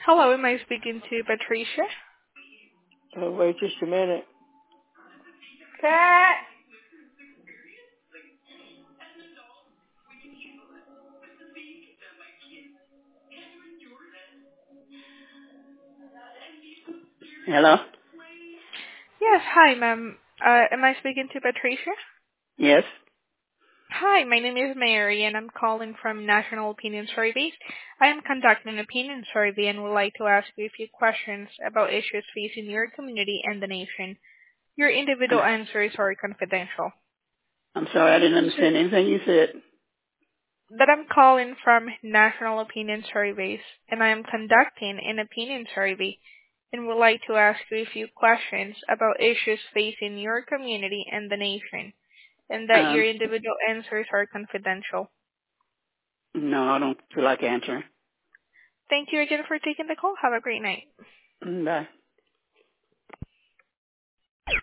Hello, am I speaking to Patricia? Wait just a minute. Cat. Hello? Yes, hi, ma'am. Am I speaking to Patricia? Yes? Hi, my name is Mary, and I'm calling from National Opinion Surveys. I am conducting an opinion survey and would like to ask you a few questions about issues facing your community and the nation. Your individual answers are confidential. I'm sorry, I didn't understand anything you said. That I'm calling from National Opinion Surveys, and I am conducting an opinion survey and would like to ask you a few questions about issues facing your community and the nation, and that your Um, individual answers are confidential. no, I don't feel like answering. Thank you again for taking the call. Have a great night. Bye.